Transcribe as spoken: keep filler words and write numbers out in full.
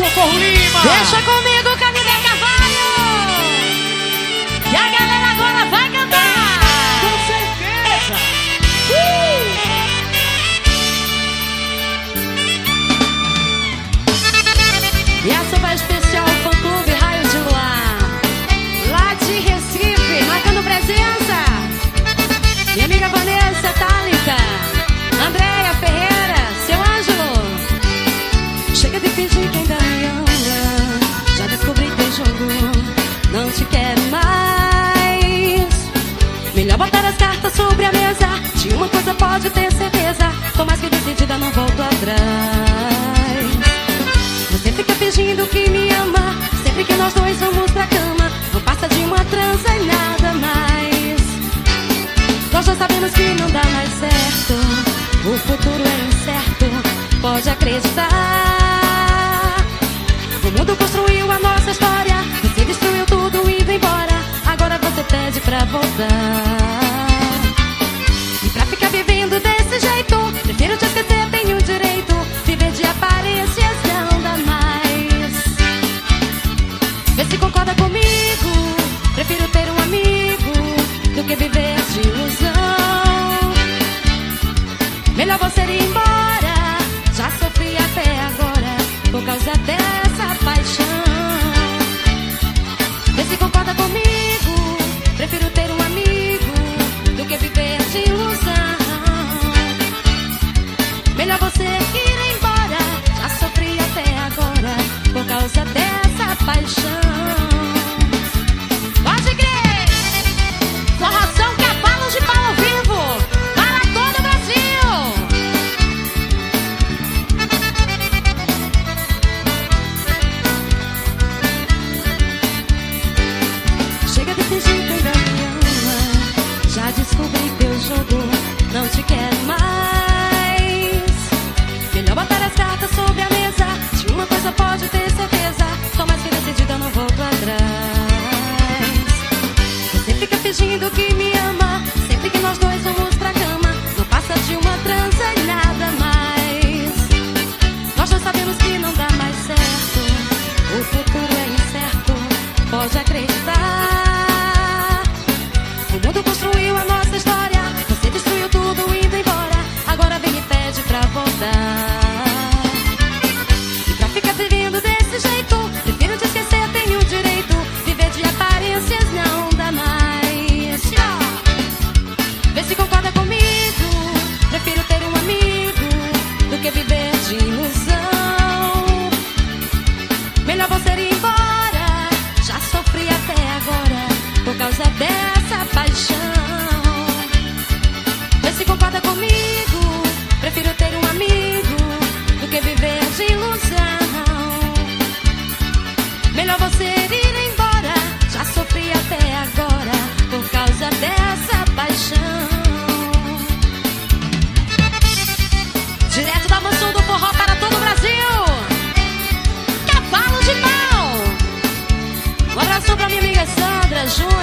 Socorro Lima. Deixa comigo, Canidé Carvalho. E a galera agora vai cantar. Com certeza. Uh! E essa vai especial ao fã-clube Raio de Luar, lá de Recife, marcando presença. Minha amiga Vanessa, Thalita, Andréia Ferreira, seu Ângelo. Chega de fingir que ainda me ama. Já descobri teu jogo, não te quero mais. Melhor botar as cartas sobre a mesa. De uma coisa pode ter certeza, tô mais que decidida, não volto atrás. Você fica fingindo que me ama, sempre que nós dois vamos pra cama. Não passa de uma transa e nada mais. Nós já sabemos que não dá mais certo, o futuro é incerto, pode acreditar. O mundo construiu a nossa história, você destruiu tudo indo embora. Agora você pede pra voltar. E pra ficar vivendo desse jeito, prefiro te esquecer, tenho direito. Viver de aparências não dá mais. Vê se concorda comigo, prefiro ter um amigo do que viver de ilusão. Melhor você ir embora, já sofri até agora por causa dessa paixão. Vê se concorda comigo, prefiro ter um amigo do que viver de ilusão. Melhor você ir embora, já sofri até agora por causa dessa paixão. Pode crer! Forração Cavalos de Pau ao vivo para todo o Brasil. Chega de fingir que ainda me ama. Já descobri teu jogo, não te quero mais. Melhor botar as cartas sobre a mesa. De uma coisa pode ter certeza, tô mais que decidida, não volto atrás. Você fica fingindo que me ama, sempre que nós dois vamos pra cama. Não passa de uma transa e nada mais. Nós já sabemos que não dá mais certo, o futuro é incerto, pode acreditar. O mundo construiu a nossa história, você destruiu tudo indo embora. Agora vem e pede pra voltar. E pra ficar vivendo desse jeito, prefiro te esquecer, tenho direito. Viver de aparências não dá mais. Vê se concorda comigo, prefiro ter um amigo do que viver de ilusão. Melhor você ir embora, já sofri até agora por causa dessa paixão. Vê se concorda comigo, prefiro ter um amigo do que viver de ilusão. Melhor você ir embora, já sofri até agora por causa dessa paixão. Direto da mansão do forró para todo o Brasil, Cavalo de Pau. Um abração pra minha amiga Sandra Júnior.